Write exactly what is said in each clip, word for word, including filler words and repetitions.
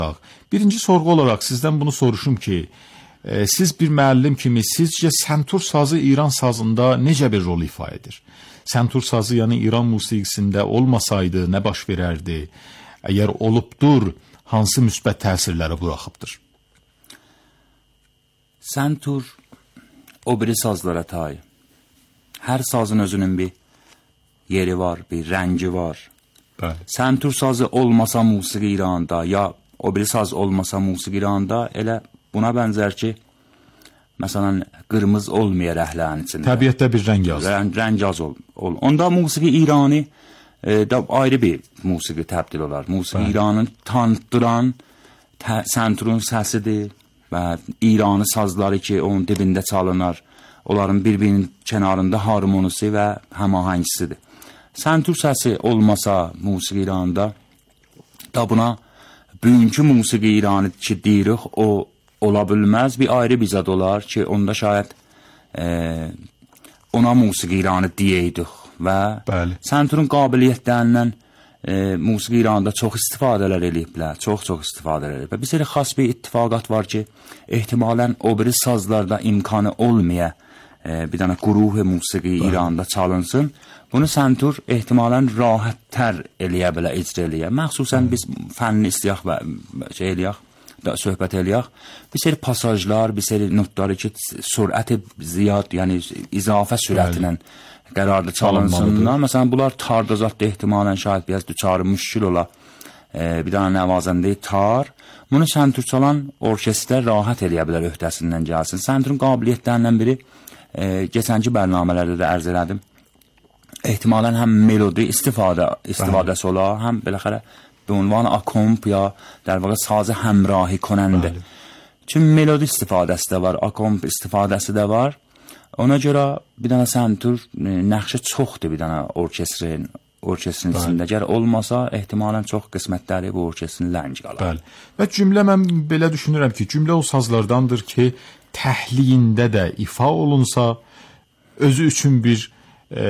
Birinci sorğu olaraq sizdən bunu soruşum ki, e, siz bir müəllim kimi sizcə santur sazı İran sazında necə bir rol ifa edir? Santur sazı, yəni İran musiqisində olmasaydı nə baş verərdi? Əgər olubdur, hansı müsbət təsirləri buraxıbdır? Santur o biri sazlara tay. Hər sazın özünün bir yeri var, bir rəngi var. Bəli. Santur sazı olmasa musiqi İranda, ya o biri saz olmasa musiqi İranda, elə buna bənzər ki, məsələn, qırmızı olmayar əhlənin içində. Təbiətdə bir rəng az. Rəng, rəng az ol, ol. Onda musiqi İranı e, da ayrı bir musiqi təbdil olar. Musiqi İranı tanıtdıran santurun səsidir və İranı sazları ki, onun dibində çalınar. Onların bir-birinin kənarında harmonisi və həmahəngisidir. Santur səsi olmasa musiqi İranında da buna bugünkü musiqi İranı ki deyirik, o ola bilməz, bir ayrı bir zad olar ki, onda şayət e, ona musiqi İranı deyəydik və Bəli. santurun qabiliyyətlərindən e, musiqi İranında çox istifadələr eləyiblər, çox-çox istifadələr eləyiblər. Bir seri xas bir ittifaqat var ki, ehtimalən o biri sazlarda imkanı olmaya e, bir dənə quruh musiqi Bəli. İranında çalınsın. Bunu santur ehtimalən rahattər eləyə bilər, icra eləyə. Məxsusən biz fənni istəyək və şey eləyək, da söhbət eləyək. Bir seri pasajlar, bir seri notları ki, sürəti ziyad, yəni izafə sürətinə qərarda çalınsınlar. Məsələn, bunlar tarda zatda ehtimalən şahid biraz düçarı müşkül ola. E, bir dənə nəvazəndə tar. Bunu santur çalan orkestrlər rahat eləyə bilər öhdəsindən gəlsin. Santurun qabiliyyətlərindən biri e, geçənki bərnamələrdə də ərz elədim. Ehtimalən həm melodi istifadə istifadəsi ola, həm beləxərə به عنوان اکومپ یا در واقع ساز همراهی کننده. چون ملودی استفاده‌اش də var, akomp istifadəsi də var. Ona görə bir dənə santur nəqşi çoxdur bir dənə orkestrin, orkestrin içində. Əgər olmasa ehtimalən çox qismətləri bu orkestrin ləng qalar. Bəli. Və cümlə mən belə düşünürəm ki, cümlə o sazlardandır ki, təhliyində də ifa olunsa, özü üçün bir e,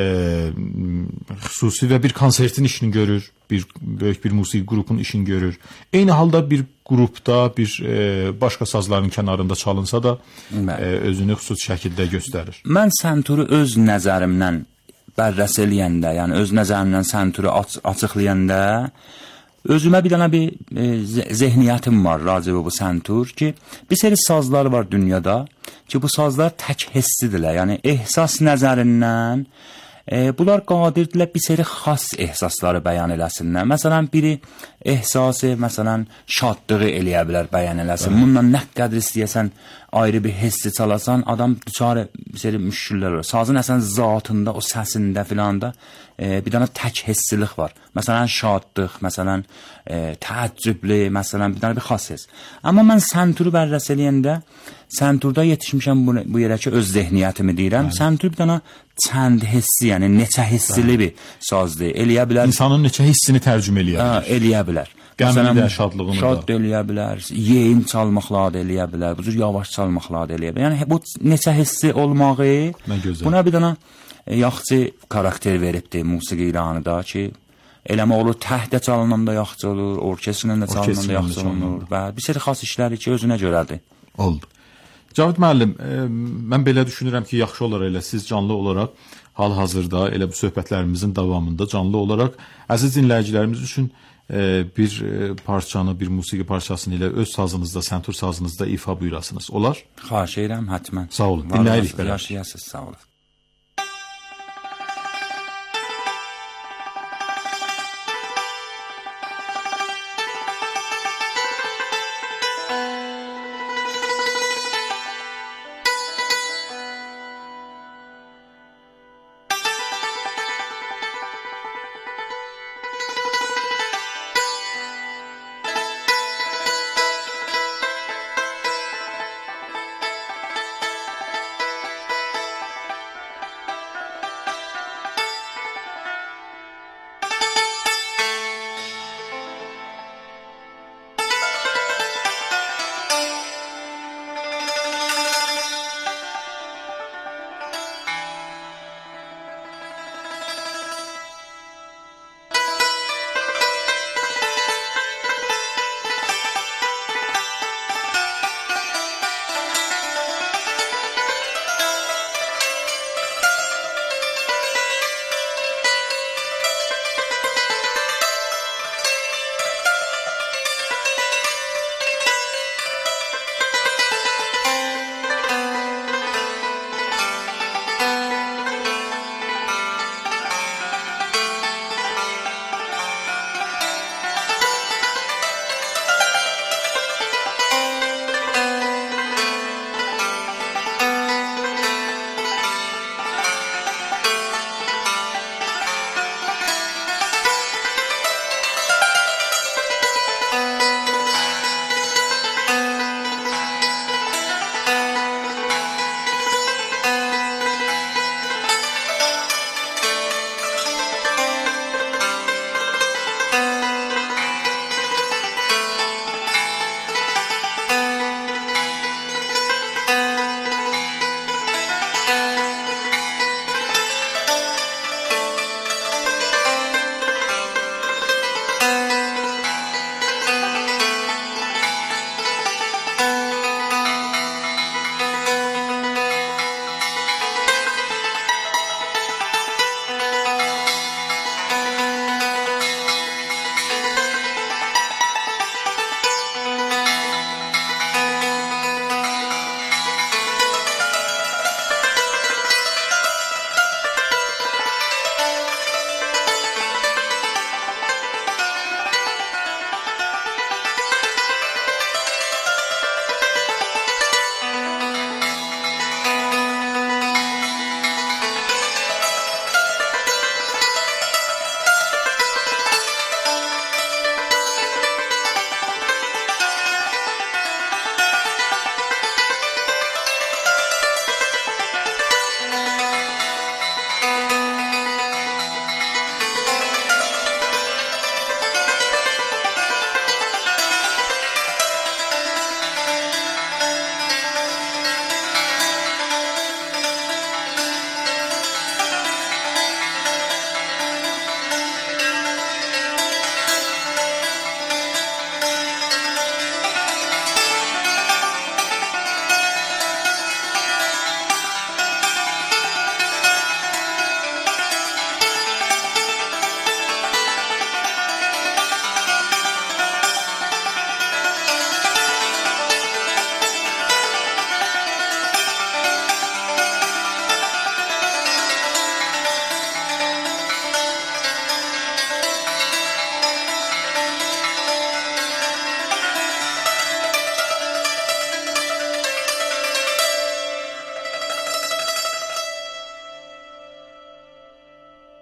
xüsusi və bir konsertin işini görür, bir böyük bir musiqi qrupun işini görür. Eyni halda bir qrupda, bir e, başqa sazların kənarında çalınsa da e, özünü xüsusi şəkildə göstərir. Mən santuru öz nəzərimdən bərrəs eləyəndə, yəni öz nəzərimdən santuru aç açıqlayanda özümə bir dənə bir e, zehniyyətim var racibə bu santur ki, bir seri sazlar var dünyada ki, bu sazlar tək hissidirlər. Yəni ehsas nəzərindən e, bunlar qadirdirlər bir seri xas ehsasları bəyan eləsinlər. Məsələn, biri ehsası, məsələn, şadlığı eləyə bilər, bəyan eləsin. Bununla nə qədər istəyəsən ayrı bir hissi çalasan, adam düçarı bir seri müşküllər olur. Sazın əsən zatında, o səsində filan da e, bir dənə tək hissilik var. Məsələn, şadlıq, məsələn, e, təəccüblü, məsələn, bir dənə bir xas hiss. Amma mən santuru bərrəs eləyəndə, santurda yetişmişəm bu, bu yerə ki, öz zehniyyətimi deyirəm. Santur bir dənə çənd hissi, yəni neçə hissili bir sazdır. Eləyə bilər. İnsanın neçə hissini tərcümə eləyə bilər. Hə, eləyə bilər. Qəmli də, şadlığını da. Şad da eləyə bilər, yeyin çalmaqlar da eləyə bilər, bu cür yavaş çalmaqlar da eləyə bilər. Yəni bu neçə hissi olmağı buna bir dənə e, yaxşı karakter veribdir musiqi İranıda ki, eləmə olur, təhdə çalınanda yaxşı olur, orkestrlə də çalınanda yaxşı olur və bir seri xas işləri ki, özünə görədir. Oldu. Cavid müəllim, e, mən belə düşünürəm ki, yaxşı olar elə siz canlı olaraq hal-hazırda elə bu söhbətlərimizin davamında canlı olaraq əziz dinləyicilərimiz üçün e, bir e, parçanı, bir musiqi parçasını ilə öz sazınızda, santur sazınızda ifa buyurasınız. Olar? Xahiş edirəm, hətmən. Sağ olun. Dinləyirik belə. Yaşayasınız, sağ olun.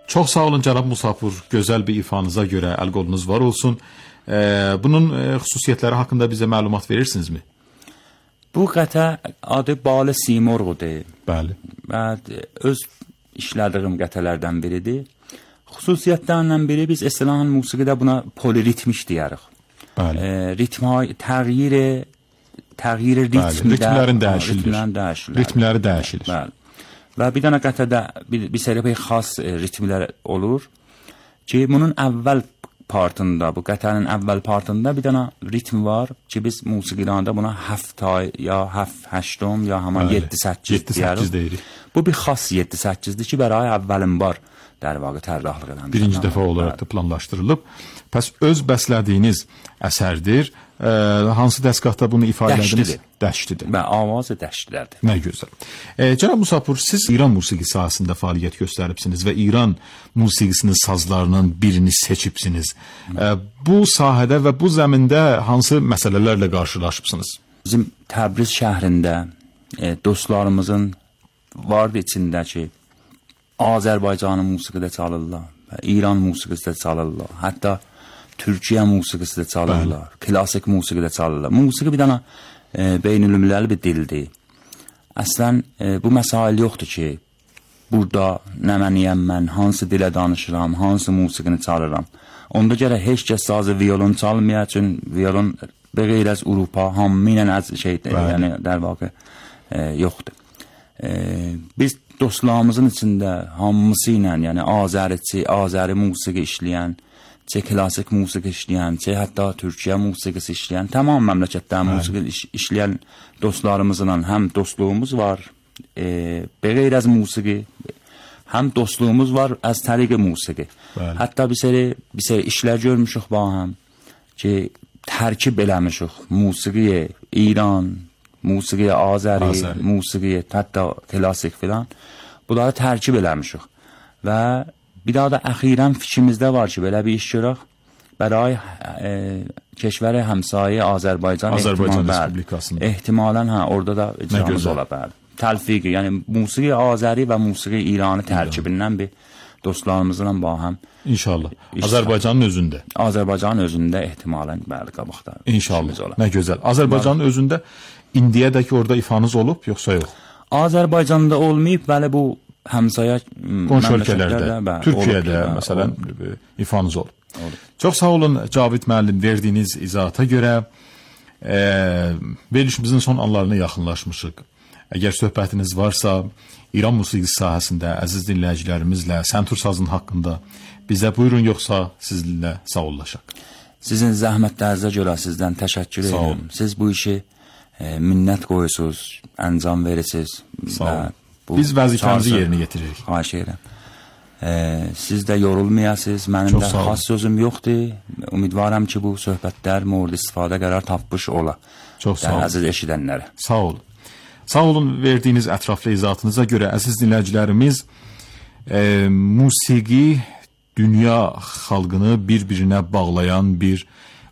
Çox sağ olun cənab Musafur. Gözəl bir ifanıza görə əl qolunuz var olsun. E, bunun e, xüsusiyyətləri haqqında bizə məlumat verirsinizmi? Bu qətə adı Balə Simorğudur. Bəli. Və öz işlədiyim qətələrdən biridir. Xüsusiyyətlərindən biri biz eslahan musiqidə buna poliritmiş deyirik. Bəli. E, ritma təğyiri təğyiri ritmdə ritmlərin dəyişilir. Ritmlərin dəyişilir. Ritmləri dəyişilir. Bəli. Və bir dənə qətədə bir, bir seri bir xas e, ritmlər olur ki, bunun əvvəl partında, bu qətənin əvvəl partında bir dənə ritm var ki, biz musiqilərdə buna həftay ya həft həştüm ya həman yeddi səkkiz deyirik. Bu bir xas yeddi səkkizdir ki, bəray əvvəlin var در واقع tərrahlık edən. Birinci dəfə olaraq da planlaşdırılıb. Pəs öz bəslədiyiniz əsərdir. E, hansı dəstgahda bunu ifadə ediniz? Dəştidir. Və avazı dəştilərdir. Nə gözəl. E, Cənab Musafur, siz İran musiqi sahəsində fəaliyyət göstəribsiniz və İran musiqisinin sazlarının birini seçibsiniz. E, bu sahədə və bu zəmində hansı məsələlərlə qarşılaşıbsınız? Bizim Təbriz şəhrində e, dostlarımızın vardı içində ki, Azərbaycanın musiqide çalırlar, İran musiqisində çalırlar, hətta Türkiyə musiqisində çalırlar, Bəli. Klasik musiqide çalırlar. Musiqi bir dənə e, beynülümləli bir dildir. Əslən e, bu məsail yoxdur ki, burada nə məniyəm mən, hansı dilə danışıram, hansı musiqini çalıram. Onda gərək heç kəs sazı violon çalmaya, üçün violon bəğeyr az Avropa, hamminən az şeydir, yəni der vaqə e, yoxdur. E, biz dostlarımızın içində hamısı ilə, yəni Azəriçi, Azəri musiqi işləyən, çə klasik musiqi işləyən, çə hətta Türkiyə musiqisi işləyən, tamam məmləkətdə musiqi iş, işləyən dostlarımızla həm dostluğumuz var, e, bəğeyr az musiqi, həm dostluğumuz var az təriqi musiqi. Bəli. Hətta bir seri, bir seri işlər görmüşük ba həm ki, tərkib eləmişik musiqiyə, İran, musiqiyə, Azəri, Azəri. musiqiyə, hətta klasik filan. Bunları tərkib eləmişik. Və bir daha da əxirən fikrimizdə var ki, belə bir iş görək. Bəray e, keşvəri həmsayi Azərbaycan, Azərbaycan Respublikasında. Ehtimalən hə, orada da icramız ola bəli. Təlfiqi, yəni musiqi Azəri və musiqi İranı tərkibindən bir dostlarımızla bahəm. İnşallah. Azərbaycanın özündə. Azərbaycanın özündə ehtimalən bəli qabaqda. İnşallah. Nə gözəl. Azərbaycanın bəli. özündə indiyədək orada ifanız olub, yoxsa yox? Azərbaycanda olmayıb, bəli bu həmsaya qonşu ölkələrdə, Türkiyədə olub, məsələn olub. ifanız olub. olub. Çox sağ olun Cavid müəllim, verdiyiniz izahata görə e, verilişimizin son anlarına yaxınlaşmışıq. Əgər söhbətiniz varsa, İran musiqisi sahəsində əziz dinləyicilərimizlə Səntur sazının haqqında bizə buyurun, yoxsa sizinlə sağollaşaq. Sizin zəhmətlərinizə görə sizdən təşəkkür edirəm. Siz bu işi e, minnət qoyusunuz, əncam verirsiniz. Sağ olun. Biz vəzifəmizi yerinə yetiririk. Xahiş edirəm. E, siz də yorulmayasınız, mənim Çox də xas sözüm yoxdur. Ümidvaram ki, bu söhbətlər mövrid istifadə qərar tapmış ola. Çox sağ olun. Əziz eşidənlərə. Sağ olun. Sağ olun verdiyiniz ətraflı izahatınıza görə əziz dinləyicilərimiz, e, musiqi dünya xalqını bir-birinə bağlayan bir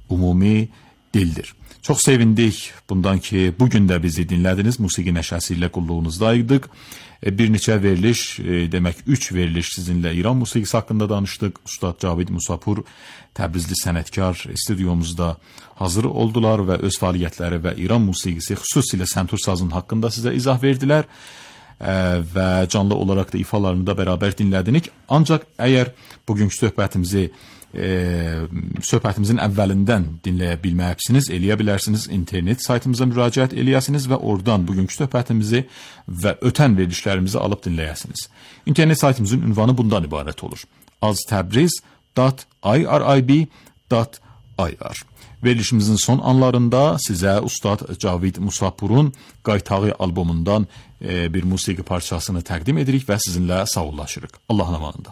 ümumi dildir. Çox sevindik bundan ki, bugün də bizi dinlədiniz, musiqi nəşəsi ilə qulluğunuzdaydık. E, bir neçə veriliş, e, demək üç veriliş sizinlə İran musiqisi haqqında danışdıq. Ustad Cavid Musafur, Təbrizli sənətkar stüdyomuzda hazır oldular və öz fəaliyyətləri və İran musiqisi, xüsusilə Səntur sazının haqqında sizə izah verdilər e, və canlı olaraq da ifalarını da bərabər dinlədinik. Ancaq əgər bugünkü söhbətimizi e, söhbətimizin əvvəlindən dinləyə bilməyəbsiniz, eləyə bilərsiniz, internet saytımıza müraciət eləyəsiniz və oradan bugünkü söhbətimizi və ötən verilişlərimizi alıb dinləyəsiniz. İnternet saytımızın ünvanı bundan ibarət olur. aztəbriz dot i r i b dot i r. Verilişimizin son anlarında sizə Ustad Cavid Musafurun Qaytağı albomundan e, bir musiqi parçasını təqdim edirik və sizinlə sağollaşırıq. Allahın amanında.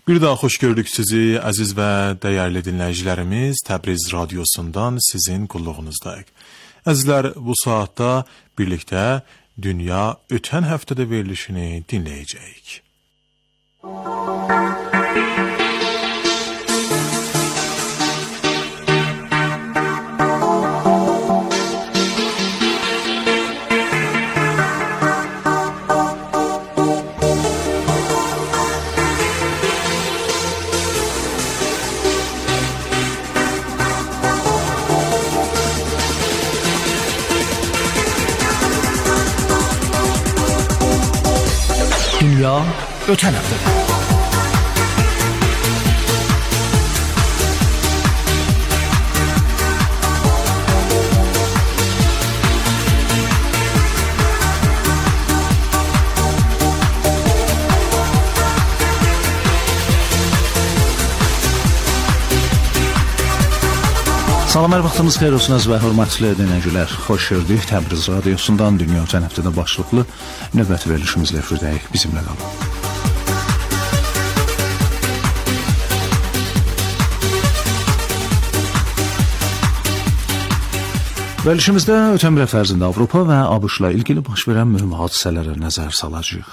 Bir daha xoş gördük sizi, əziz və dəyərli dinləyicilərimiz. Təbriz radiosundan sizin qulluğunuzdayıq. Əzizlər, bu saatda birlikdə Dünya ötən həftədə verilişini dinləyəcəyik. Dünya ötən həftədə. Salam, hər vaxtınız xeyir olsun əziz və hörmətli dinləyicilər. Xoş gördük. Təbriz radiosundan Dünya ötən həftədə başlıqlı növbəti verilişimizlə əfridəyik. Bizimlə qalın. Verilişimizdə ötən bir həftə ərzində Avropa və ABŞ-la ilgili baş verən mühüm hadisələrə nəzər salacağıq.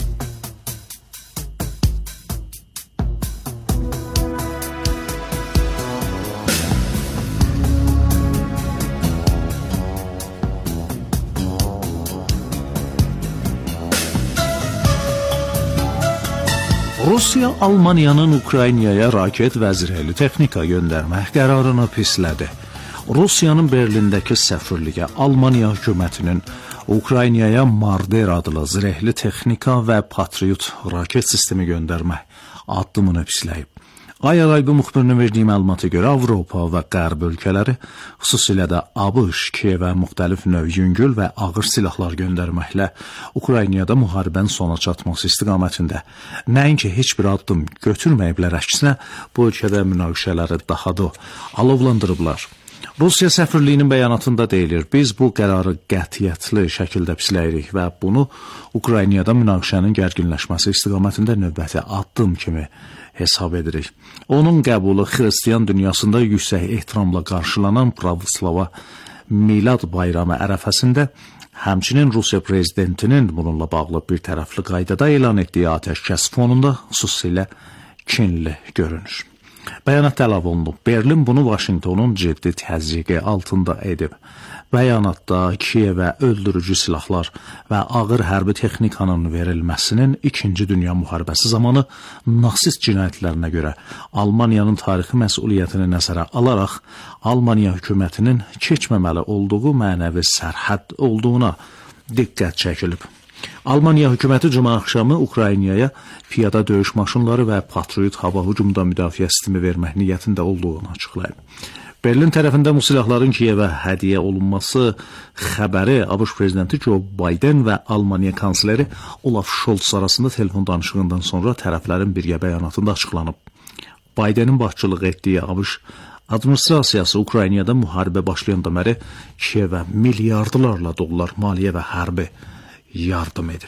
Rusiya Almaniyanın Ukraynaya raket və zirehli texnika göndərmək qərarını pislədi. Rusiyanın Berlindəki səfirliyi Almaniya hökumətinin Ukraynaya Marder adlı zirehli texnika və Patriot raket sistemi göndərmək addımını pisləyib. Ay Araybi müxbirinin verdiyi məlumata görə Avropa və Qərb ölkələri, xüsusilə də ABŞ, Kiyevə müxtəlif növ yüngül və ağır silahlar göndərməklə Ukraynada müharibənin sona çatması istiqamətində nəinki heç bir addım götürməyiblər, əksinə bu ölkədə münaqişələri daha da alovlandırıblar. Rusiya səfirliyinin bəyanatında deyilir, biz bu qərarı qətiyyətli şəkildə pisləyirik və bunu Ukraynada münaqişənin gərginləşməsi istiqamətində növbəti addım kimi hesab edirik. Onun qəbulu xristiyan dünyasında yüksək ehtiramla qarşılanan pravoslava Milad bayramı ərəfəsində, həmçinin Rusiya prezidentinin bununla bağlı bir tərəfli qaydada elan etdiyi atəşkəs fonunda xüsusilə kinli görünür. Bəyanatda əlavə olunub, Berlin bunu Vaşinqtonun ciddi təzyiqi altında edib. Bəyanatda Kiyevə öldürücü silahlar və ağır hərbi texnikanın verilməsinin İkinci Dünya müharibəsi zamanı nasist cinayətlərinə görə Almaniyanın tarixi məsuliyyətini nəzərə alaraq Almaniya hökumətinin keçməməli olduğu mənəvi sərhəd olduğuna diqqət çəkilib. Almaniya hökuməti cümə axşamı Ukraynaya piyada döyüş maşınları və Patriot hava hücumda müdafiə sistemi vermək niyyətində olduğunu açıqlayıb. Berlin tərəfində bu silahların Kiyevə hədiyyə olunması xəbəri ABŞ prezidenti Joe Biden və Almaniya kansleri Olaf Scholz arasında telefon danışığından sonra tərəflərin birgə bəyanatında açıqlanıb. Bidenin başçılıq etdiyi ABŞ administrasiyası Ukraynada müharibə başlayandan bəri Kiyevə milyardlarla dollar maliyyə və hərbi yardım edib.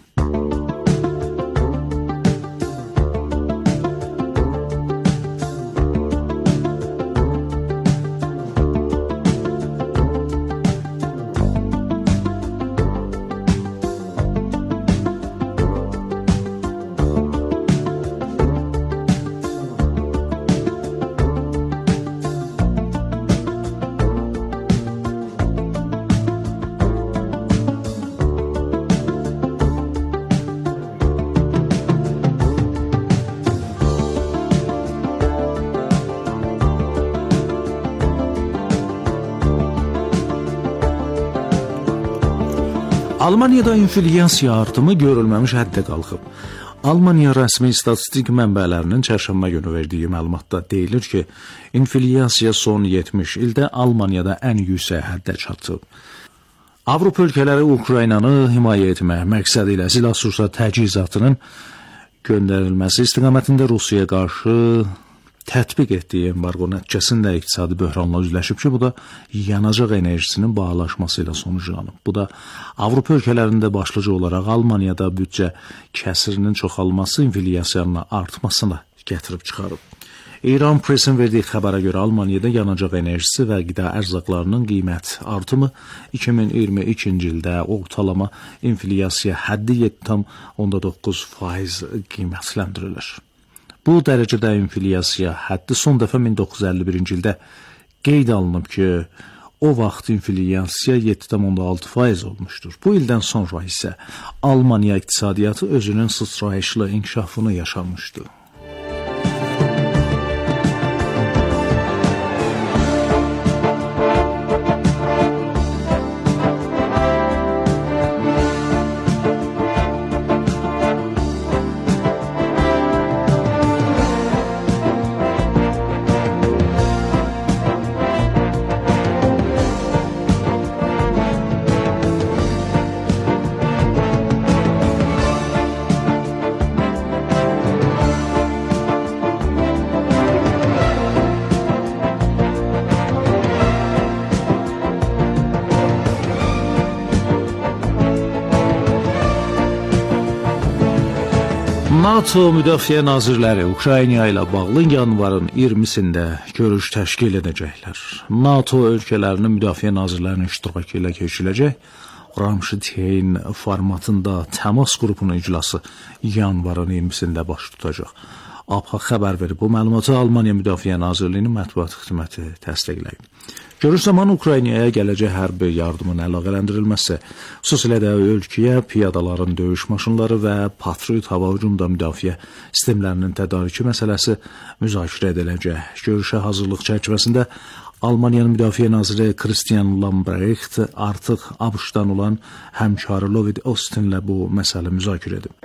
Almaniyada inflyasiya artımı görülməmiş həddə qalxıb. Almaniya rəsmi statistik mənbələrinin çərşənbə günü verdiyi məlumatda deyilir ki, inflyasiya son yetmiş ildə Almaniyada ən yüksək həddə çatıb. Avropa ölkələri Ukraynanı himayə etmək məqsədi ilə silah-sursat təchizatının göndərilməsi istiqamətində Rusiyaya qarşı tətbiq etdiyi embargo nəticəsində iqtisadi böhranla üzləşib ki, bu da yanacaq enerjisinin bahalaşması ilə sonuçlanıb. Bu da Avropa ölkələrində başlıca olaraq Almaniyada büdcə kəsirinin çoxalması inflyasiyanın artmasına gətirib çıxarıb. İran Press-in verdiyi xəbərə görə Almaniyada yanacaq enerjisi və qida ərzaqlarının qiymət artımı iki min iyirmi ikinci ildə ortalama inflyasiya həddi yeddi tam onda doqquz faiz qiymətləndirilir. Bu dərəcədə inflyasiya həddi son dəfə min doqquz yüz əlli birinci ildə qeyd alınıb ki, o vaxt inflyasiya yeddi tam onda altı faiz olmuşdur. Bu ildən sonra isə Almaniya iqtisadiyyatı özünün sıçrayışlı inkişafını yaşamışdı. NATO Müdafiə Nazirləri Ukrayna ilə bağlı yanvarın iyirmisində görüş təşkil edəcəklər. NATO ölkələrinin müdafiə nazirlərinin iştirakı ilə keçiriləcək Ramşteyn formatında təmas qrupunun iclası yanvarın iyirmisində baş tutacaq. A P X xəbər verib. Bu məlumatı Almaniya Müdafiə Nazirliyinin mətbuat xidməti təsdiqləyib. Görüş zamanı Ukraynaya gələcək hərbi yardımın əlaqələndirilməsi, xüsusilə də ölkəyə piyadaların döyüş maşınları və Patriot hava hücumda müdafiə sistemlərinin tədarükü məsələsi müzakirə ediləcək. Görüşə hazırlıq çərçivəsində Almaniyanın Müdafiə Naziri Christian Lambrecht artıq ABŞ-dan olan həmkarı Lloyd Austinlə bu məsələ müzakirə edib.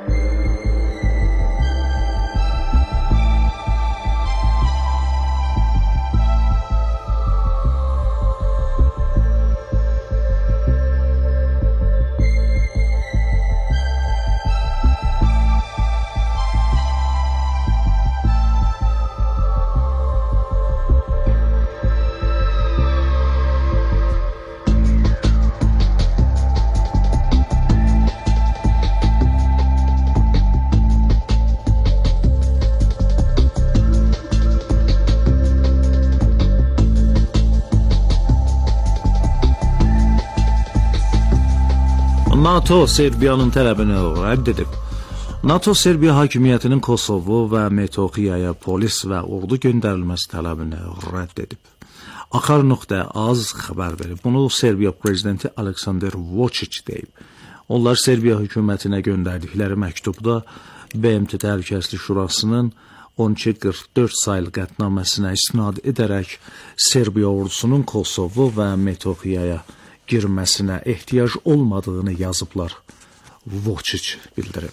NATO Serbiyanın tələbini rədd edib. NATO Serbiya hakimiyyətinin Kosovo və Metoxiyaya polis və ordu göndərilməsi tələbini rədd edib. Akar.az xəbər verib. Bunu Serbiya prezidenti Aleksandar Vučić deyib. Onlar Serbiya hökumətinə göndərdikləri məktubda B M T Təhlükəsizlik Şurasının on iki qırx dörd saylı qətnaməsinə istinad edərək Serbiya ordusunun Kosovo və Metoxiyaya girməsinə ehtiyac olmadığını yazıblar. Vučić bildirib.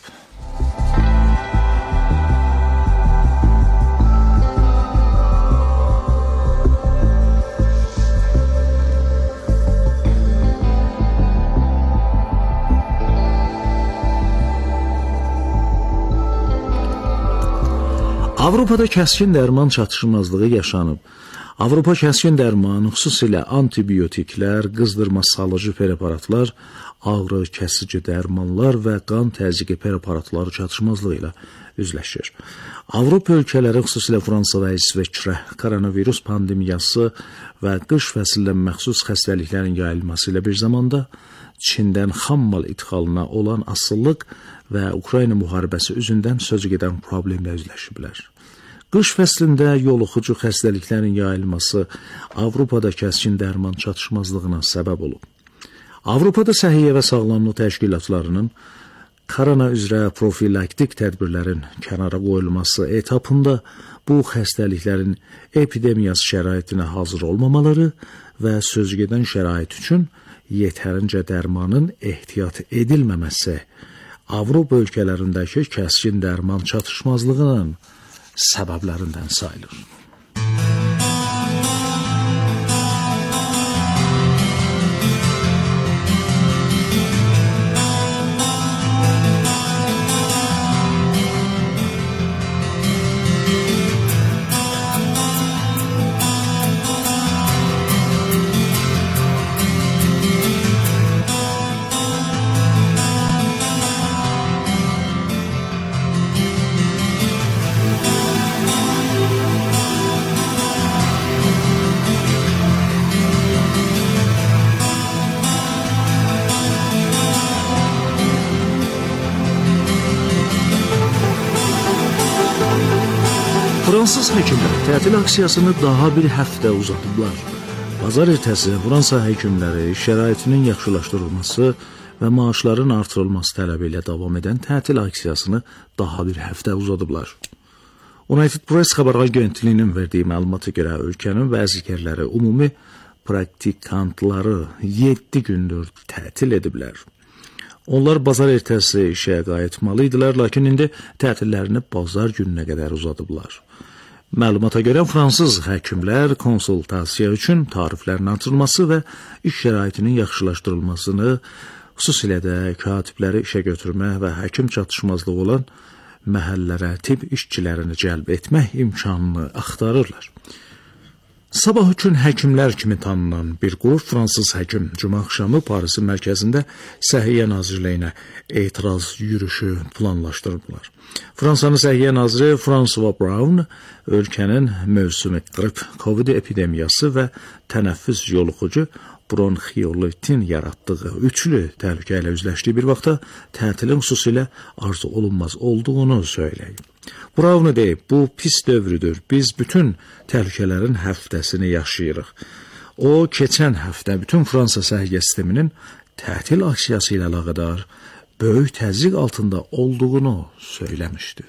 Avropada kəskin dərman çatışmazlığı yaşanıb. Avropa kəskin dərman, xüsusilə antibiotiklər, qızdırma salıcı preparatlar, ağrı kəsici dərmanlar və qan təzyiqi preparatları çatışmazlığı ilə üzləşir. Avropa ölkələri, xüsusilə Fransa və İsveçrə, koronavirus pandemiyası və qış fəsilə məxsus xəstəliklərin yayılması ilə bir zamanda Çindən xammal idxalına olan asıllıq və Ukrayna müharibəsi üzündən sözügedən problemlə üzləşiblər. Qış fəslində yoluxucu xəstəliklərin yayılması Avropada kəskin dərman çatışmazlığına səbəb olub. Avropada Səhiyyə və Sağlamlıq Təşkilatlarının korona üzrə profilaktik tədbirlərin kənara qoyulması etapında bu xəstəliklərin epidemiyası şəraitinə hazır olmamaları və sözügedən şərait üçün yetərincə dərmanın ehtiyat edilməməsi Avropa ölkələrindəki kəskin dərman çatışmazlığının səbəblərindən sayılır. Fransız həkimləri tətil aksiyasını daha bir həftə uzadıblar. Bazar ertəsi Fransa həkimləri şəraitinin yaxşılaşdırılması və maaşların artırılması tələbi ilə davam edən tətil aksiyasını daha bir həftə uzadıblar. United Press xəbər agentliyinin verdiyi məlumata görə ölkənin bəzi yerləri ümumi praktikantları yeddi gündür tətil ediblər. Onlar bazar ertəsi işə qayıtmalı idilər, lakin indi tətillərini bazar gününə qədər uzadıblar. Məlumata görə fransız həkimlər konsultasiya üçün tariflərin artırılması və iş şəraitinin yaxşılaşdırılmasını, xüsusilə də katibləri işə götürmək və həkim çatışmazlığı olan məhəllərə tibb işçilərini cəlb etmək imkanını axtarırlar. Sabah üçün həkimlər kimi tanınan bir qrup fransız həkim cümə axşamı Parisin mərkəzində Səhiyyə Nazirliyinə etiraz yürüşü planlaşdırdılar. Fransanın Səhiyyə Naziri François Braun ölkənin mövsümi qrip, Covid epidemiyası və tənəffüs yoluxucu bronxiolitin yaratdığı üçlü təhlükə ilə üzləşdiyi bir vaxtda tətilin xüsusilə arzu olunmaz olduğunu söyləyib. Braun deyib, bu pis dövrüdür, biz bütün təhlükələrin həftəsini yaşayırıq. O, keçən həftə bütün Fransa səhiyyə sisteminin tətil aksiyası ilə əlaqədar böyük təzyiq altında olduğunu söyləmişdi.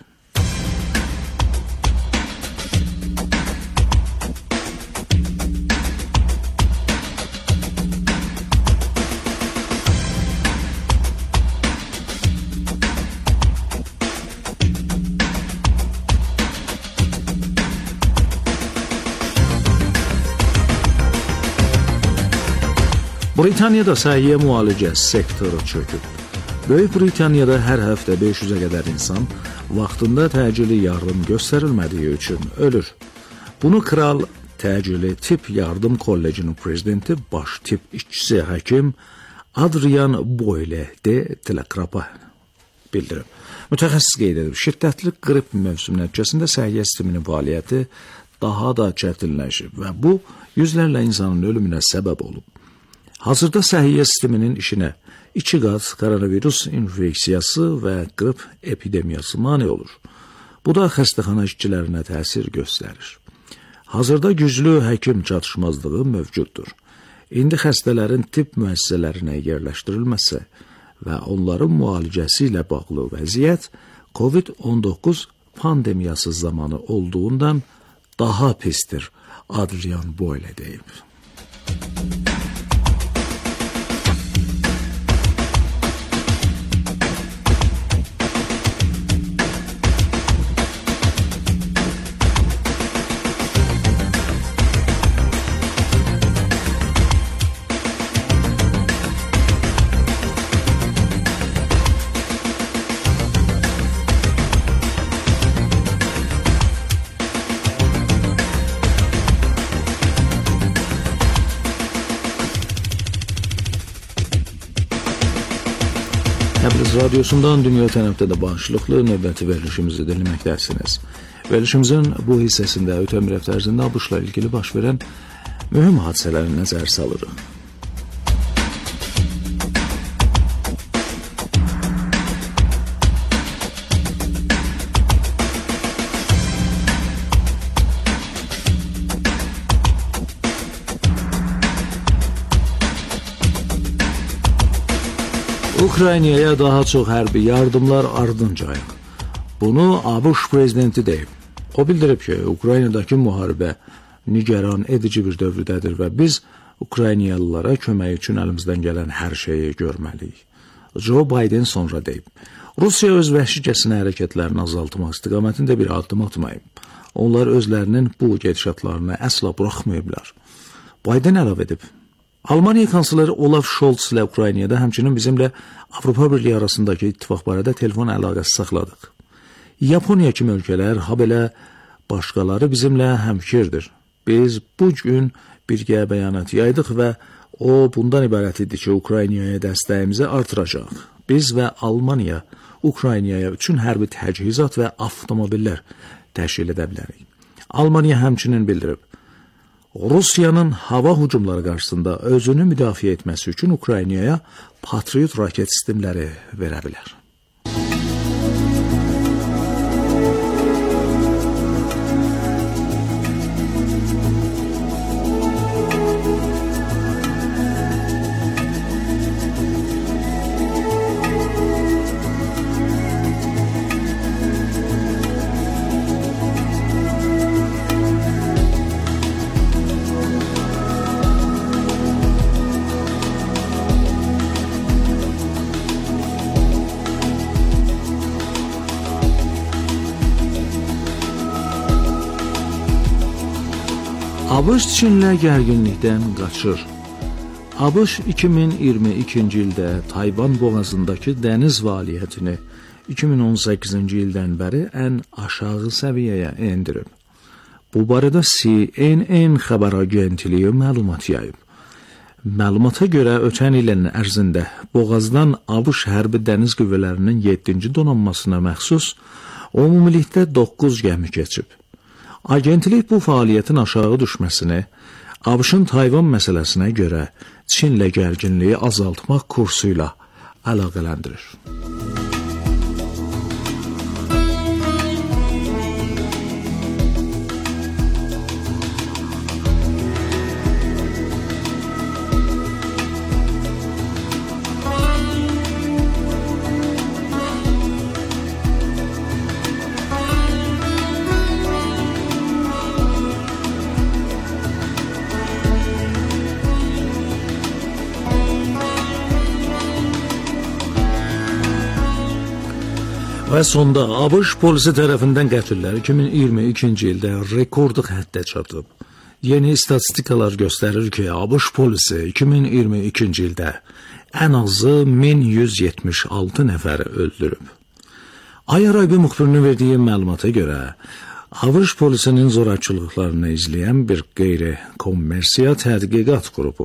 Britaniyada səhiyyə müalicə sektoru çöküb. Böyük Britaniyada hər həftə beş yüzə qədər insan vaxtında təcili yardım göstərilmədiyi üçün ölür. Bunu Kral Təcili Tibb Yardım Kollecinin prezidenti, baş tibb işçisi həkim Adrian Boyle de Telegrapha bildirib. Mütəxəssis qeyd edib, şiddətli qrip mövsümü nəticəsində səhiyyə sisteminin fəaliyyəti daha da çətinləşib və bu yüzlərlə insanın ölümünə səbəb olub. Hazırda səhiyyə sisteminin işinə iki qat koronavirus infeksiyası və qrip epidemiyası mane olur. Bu da xəstəxana işçilərinə təsir göstərir. Hazırda güclü həkim çatışmazlığı mövcuddur. İndi xəstələrin tibb müəssisələrinə yerləşdirilməsi və onların müalicəsi ilə bağlı vəziyyət Covid on doqquz pandemiyası zamanı olduğundan daha pistir, Adrian Boyle deyib. Təbriz Radyosundan Dünya Tənəvvüdə də başlıqlı növbəti verilişimizi dinləməkdəsiniz. Verilişimizin bu hissəsində ötən bir həftə ərzində ABŞ-la ilgili baş verən mühüm hadisələri nəzər salırıq. Ukraynaya daha çox hərbi yardımlar ardınca. Bunu ABŞ prezidenti deyib. O bildirib ki, Ukraynadakı müharibə nigaran edici bir dövrüdədir və biz Ukraynalılara kömək üçün əlimizdən gələn hər şeyi görməliyik. Joe Biden sonra deyib. Rusiya öz vəhşicəsinə hərəkətlərini azaltmaq istiqamətində bir addım atmayıb. Onlar özlərinin bu gedişatlarını əsla buraxmayıblar. Biden əlavə edib. Almaniya kansleri Olaf Scholz ilə Ukraynada, həmçinin bizimlə Avropa Birliyi arasındakı ittifaq barədə telefon əlaqəsi saxladıq. Yaponiya kimi ölkələr, ha belə başqaları bizimlə həmfikirdir. Biz bu gün birgə bəyanat yaydıq və o bundan ibarət idi ki, Ukraynaya dəstəyimizi artıracaq. Biz və Almaniya Ukraynaya üçün hərbi təchizat və avtomobillər təşkil edə bilərik. Almaniya həmçinin bildirib, Rusiyanın hava hücumları qarşısında özünü müdafiə etməsi üçün Ukraynaya Patriot raket sistemləri verə bilər. ABŞ Çinlə gərginlikdən qaçır. ABŞ iki min iyirmi ikinci ildə Tayvan boğazındakı dəniz fəaliyyətini iki min on səkkizinci ildən bəri ən aşağı səviyyəyə endirib. Bu barədə C N N xəbər agentliyi məlumat yayıb. Məlumata görə ötən ilin ərzində boğazdan ABŞ hərbi dəniz qüvvələrinin yeddinci donanmasına məxsus ümumilikdə doqquz gəmi keçib. Agentlik bu fəaliyyətin aşağı düşməsini ABŞ-ın Tayvan məsələsinə görə Çinlə gərginliyi azaltmaq kursuyla əlaqələndirir. Və sonda ABŞ polisi tərəfindən qətllər iki min iyirmi ikinci ildə rekordluq həddə çatıb. Yeni statistikalar göstərir ki, ABŞ polisi iki min iyirmi ikinci ildə ən azı min yüz yetmiş altı nəfəri öldürüb. Ay Arabı müxbirinin verdiyi məlumata görə, ABŞ polisinin zorakılıqlarını izləyən bir qeyri-kommersiya tədqiqat qrupu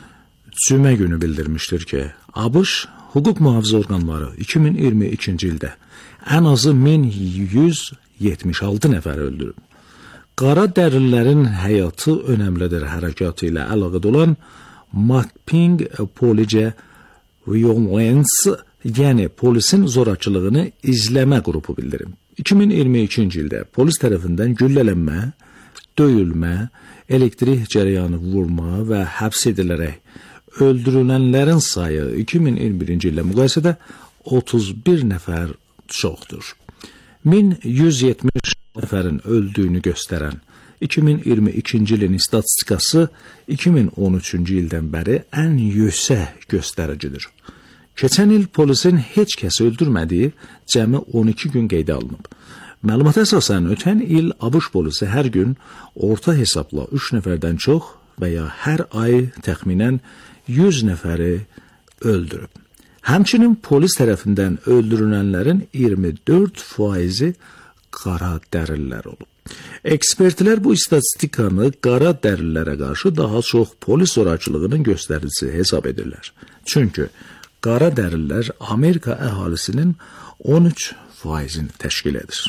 cümə günü bildirmişdir ki, ABŞ hüquq mühafizə orqanları iki min iyirmi ikinci ildə ən azı min yüz yetmiş altı nəfər öldürüb. Qara dərililərin həyatı önəmlidir hərəkatı ilə əlaqədə olan Mapping Police Violence, yəni polisin zorakılığını izləmə qrupu bildirib. iki min iyirmi ikinci ildə polis tərəfindən güllələnmə, döyülmə, elektrik cərəyanı vurma və həbs edilərək öldürülənlərin sayı iki min iyirmi birinci illə müqayisədə otuz bir nəfər çoxdur. min yüz yetmiş nəfərin öldüyünü göstərən iki min iyirmi ikinci ilin statistikası iki min on üçüncü ildən bəri ən yüksək göstəricidir. Keçən il polisin heç kəsi öldürmədiyi cəmi on iki gün qeydə alınıb. Məlumata əsasən ötən il ABŞ polisi hər gün orta hesabla üç nəfərdən çox və ya hər ay təxminən yüz nəfəri öldürüb. Həmçinin polis tərəfindən öldürülənlərin iyirmi dörd faizi qara dərililər olub. Ekspertlər bu istatistikanı qara dərillərə qarşı daha çox polis zorakılığının göstəricisi hesab edirlər. Çünki qara dərililər Amerika əhalisinin on üç faizini təşkil edir.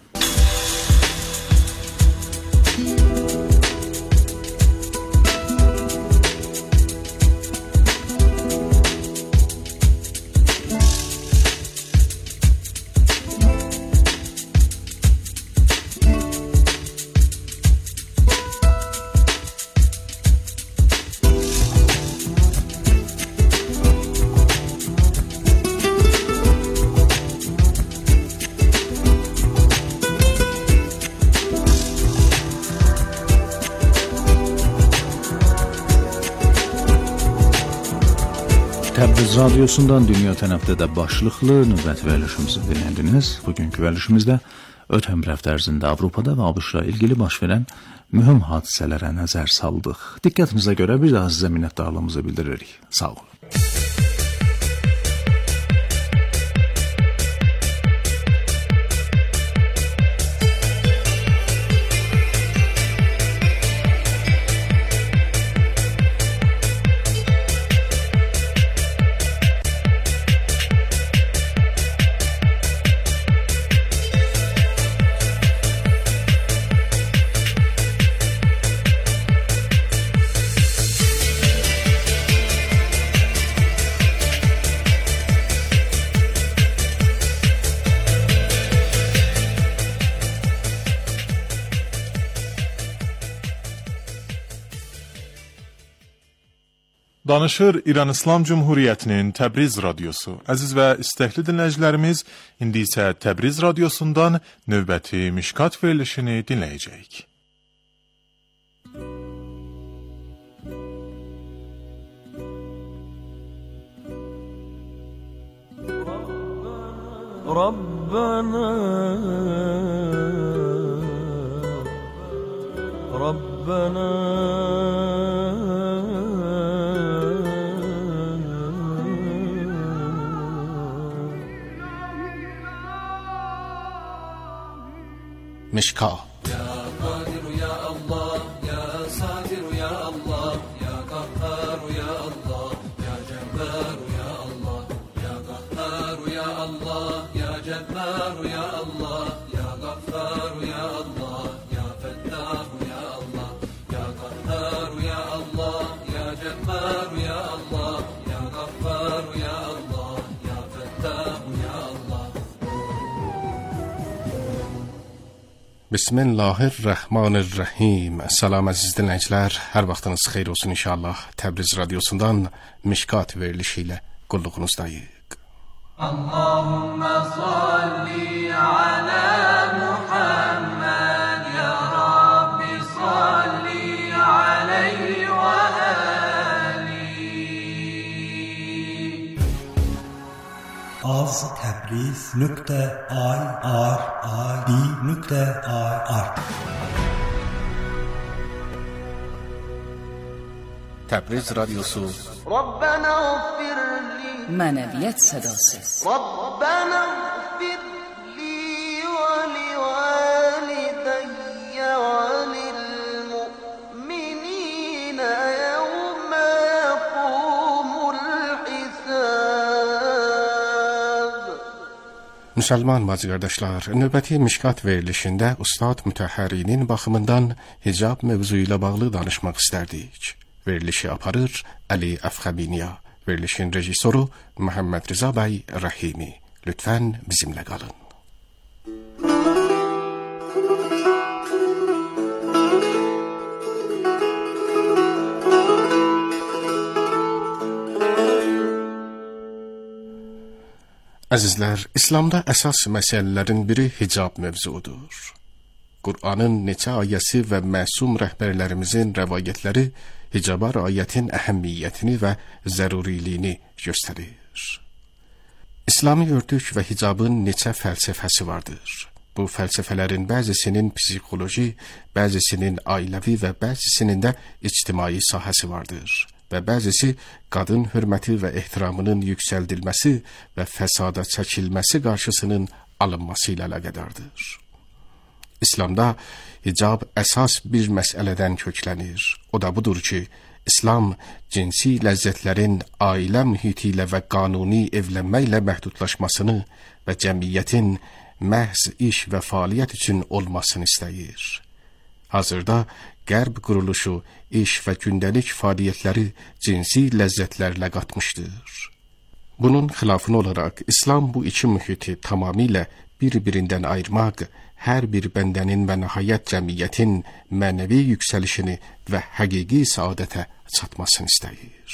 Təbriz radiosundan dünya tənəffüdə başlıqlı növbəti verilişimizi dinlədiniz. Bugünkü verilişimizdə ötən bir həftə ərzində Avropada və ABŞ-la ilgili baş verən mühüm hadisələrə nəzər saldıq. Diqqətinizə görə bir daha sizə minnətdarlığımızı bildiririk. Sağ olun. Danışır İran İslam Cumhuriyyətinin Təbriz radiosu. Əziz və istəkli dinləyicilərimiz, indi isə Təbriz radiosundan növbəti Mişkat verilişini dinləyəcəyik. Rabbana Rabbana ربنا مشکا بسم الله الرحمن الرحیم. Salam əziz dinləyicilər, hər vaxtınız xeyir olsun inşallah. Təbriz radiosundan Mişkat verilişi ilə qulluğunuzdayıq. Allahumma salli ala Muhammed ya Rabbi salli aleyhi ve ali. az təbriz nöqtə i r i d nöqtə i r Təbriz radiosu Rabbena ighfir li Mənəviyyat sədası. Rabbena ighfir li və li validayya və lil mu'minina yawma yaqumul hisab. Müsəlman bacı qardaşlar, növbəti Mişkat verilişində Ustad Mütəhhərinin baxımından hicab mövzu ilə bağlı danışmaq istərdik. Verilişi aparır Ali Əfxəbiniya. Verilişin rejissoru Muhammed Rıza bəy Rəhimi. Lütfən bizimlə qalın. Əzizlər, İslamda əsas məsələlərin biri hicab mövzuudur. Qur'anın neçə ayəsi və məsum rəhbərlərimizin rəvayətləri hicaba riayətin əhəmiyyətini və zəruriliyini göstərir. İslami örtük və hicabın neçə fəlsəfəsi vardır. Bu fəlsəfələrin bəzisinin psixoloji, bəzisinin ailəvi və bəzisinin də ictimai sahəsi vardır. Və bəzisi qadın hörməti və ehtiramının yüksəldilməsi və fəsada çəkilməsi qarşısının alınması ilə əlaqədardır. İslamda hicab əsas bir məsələdən köklənir. O da budur ki, İslam cinsi ləzzətlərin ailə mühiti ilə və qanuni evlənməklə məhdudlaşmasını və cəmiyyətin məhz iş və fəaliyyət üçün olmasını istəyir. Hazırda Qərb quruluşu iş və gündəlik fəaliyyətləri cinsi ləzzətlərlə qatmışdır. Bunun xilafını olaraq İslam bu iki mühiti tamamilə bir-birindən ayırmaq, hər bir bəndənin və nəhayət cəmiyyətin mənəvi yüksəlişini və həqiqi səadətə çatmasını istəyir.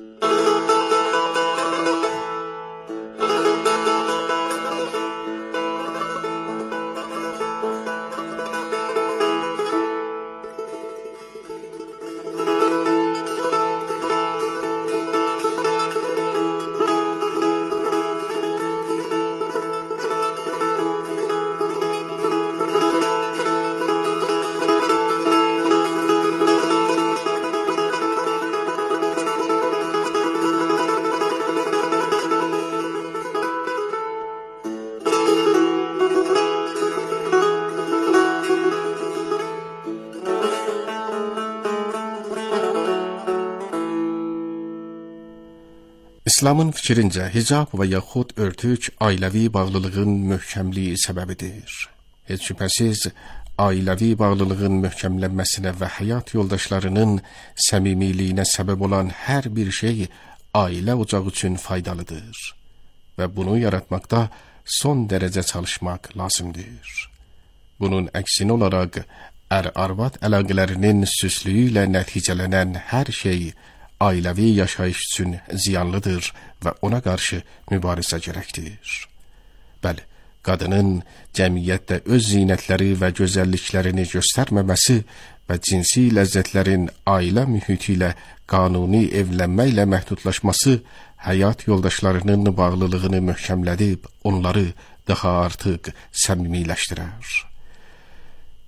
İslamın fikrincə hicab və yaxud örtük ailəvi bağlılığın möhkəmliyi səbəbidir. Heç şübhəsiz, ailəvi bağlılığın möhkəmlənməsinə və həyat yoldaşlarının səmimiliyinə səbəb olan hər bir şey ailə ocağı üçün faydalıdır və bunu yaratmaqda son dərəcə çalışmaq lazımdır. Bunun əksinə olaraq, ər-arvad əlaqələrinin süslüyü ilə nəticələnən hər şey ailəvi yaşayış üçün ziyanlıdır və ona qarşı mübarizə gərəkdir. Bəli, qadının cəmiyyətdə öz zinətləri və gözəlliklərini göstərməməsi və cinsi ləzzətlərin ailə mühiti ilə qanuni evlənməklə məhdudlaşması həyat yoldaşlarının bağlılığını möhkəmlədib, onları daha artıq səmimiləşdirər.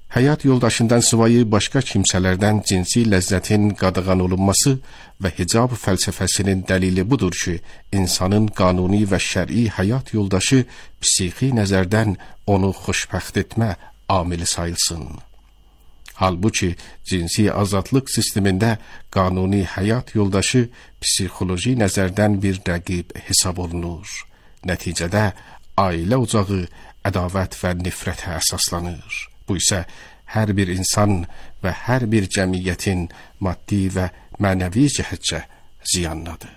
həyat yoldaşından sıvayı başqa kimsələrdən cinsi ləzzətin qadağan olunması və hicab fəlsəfəsinin dəlili budur ki, insanın qanuni və şər'i həyat yoldaşı psixi nəzərdən onu xoşbəxt etmə amili sayılsın. Halbuki cinsi azadlıq sistemində qanuni həyat yoldaşı psixoloji nəzərdən bir rəqib hesab olunur. Nəticədə ailə ocağı ədavət və nifrətə əsaslanır. Bu isə hər bir insan və hər bir cəmiyyətin maddi və mənəvi cəhətcə ziyannadır.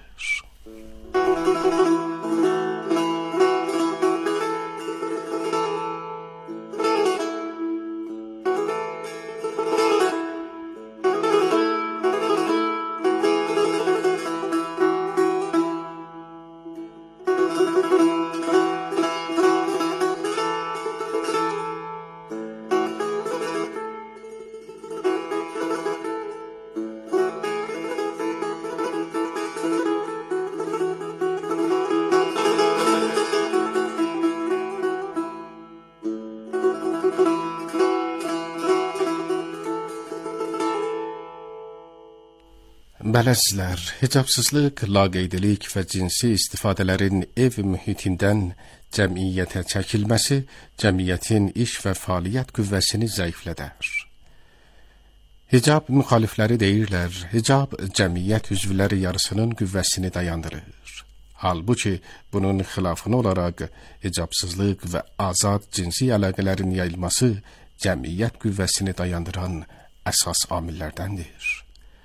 Bələdçilər, hicabsızlıq, laqeydlik və cinsi istifadələrin ev mühitindən cəmiyyətə çəkilməsi cəmiyyətin iş və fəaliyyət qüvvəsini zəiflədər. Hicab müxalifləri deyirlər, hicab cəmiyyət üzvləri yarısının qüvvəsini dayandırır. Halbuki bunun xilafını olaraq hicabsızlıq və azad cinsi əlaqələrin yayılması cəmiyyət qüvvəsini dayandıran əsas amillərdəndir.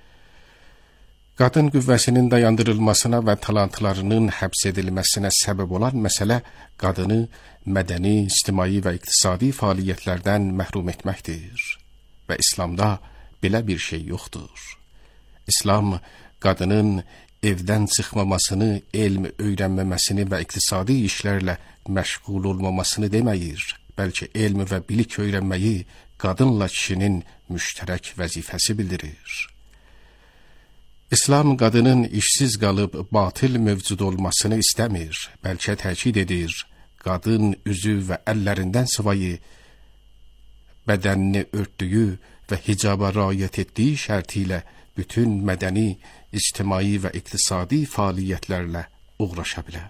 Qadın qüvvəsinin dayandırılmasına və talantlarının həbs edilməsinə səbəb olan məsələ qadını mədəni, ictimai və iqtisadi fəaliyyətlərdən məhrum etməkdir. Və İslamda belə bir şey yoxdur. İslam qadının evdən çıxmamasını, elm öyrənməməsini və iqtisadi işlərlə məşğul olmamasını deməyir, bəlkə elm və bilik öyrənməyi qadınla kişinin müştərək vəzifəsi bildirir. İslam qadının işsiz qalıb batil mövcud olmasını istəmir, bəlkə təkid edir, qadın üzü və əllərindən sıvayı bədənini örtdüyü və hicaba riayət etdiyi şərti ilə bütün mədəni, ictimai və iqtisadi fəaliyyətlərlə uğraşa bilər.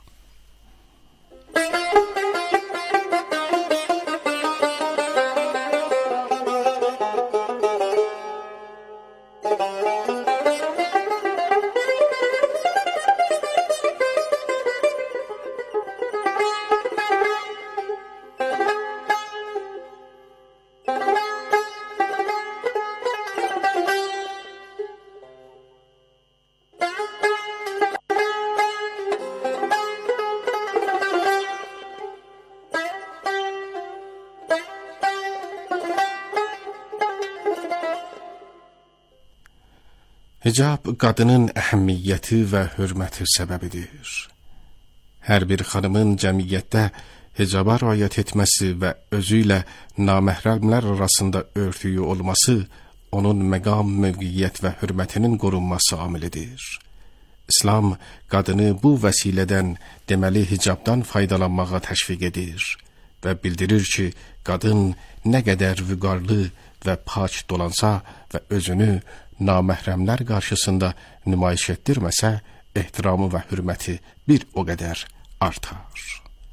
Hicab qadının əhəmiyyəti və hörməti səbəbidir. Hər bir xanımın cəmiyyətdə hicaba riayət etməsi və özü ilə naməhrəmlər arasında örtüyü olması onun məqam, mövqiyyət və hörmətinin qorunması amilidir. İslam qadını bu vəsilədən deməli hicabdan faydalanmağa təşviq edir və bildirir ki, qadın nə qədər vüqarlı və pak dolansa və özünü naməhrəmlər qarşısında nümayiş etdirməsə, ehtiramı və hürməti bir o qədər artar.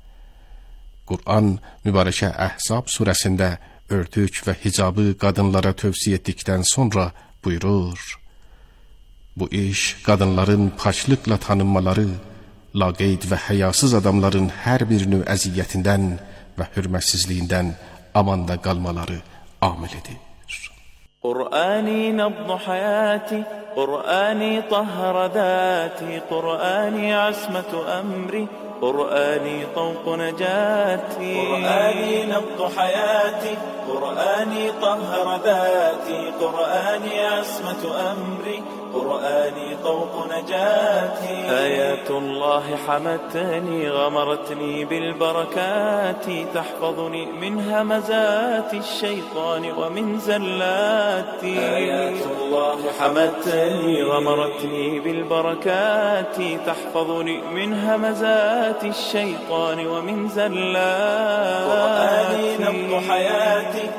Qur'an mübarəkə Əhzab surəsində örtük və hicabı qadınlara tövsiyə etdikdən sonra buyurur: Bu iş qadınların paçlıqla tanınmaları, laqeyd və həyasız adamların hər birinin əziyyətindən və hürmətsizliyindən amanda qalmaları amilidir. قرآني نبض حياتي قرآني طهر ذاتي قرآني عصمة أمري قرآني طوق نجاتي قرآني نبض حياتي قرآني طهر ذاتي قرآني عصمة أمري قرآني طوق نجاتي آيات الله حمتني غمرتني بالبركات تحفظني من همزات الشيطان ومن زلاتي آيات الله حمتني غمرتني بالبركات تحفظني من همزات الشيطان ومن زلاتي قرآني نبض حياتي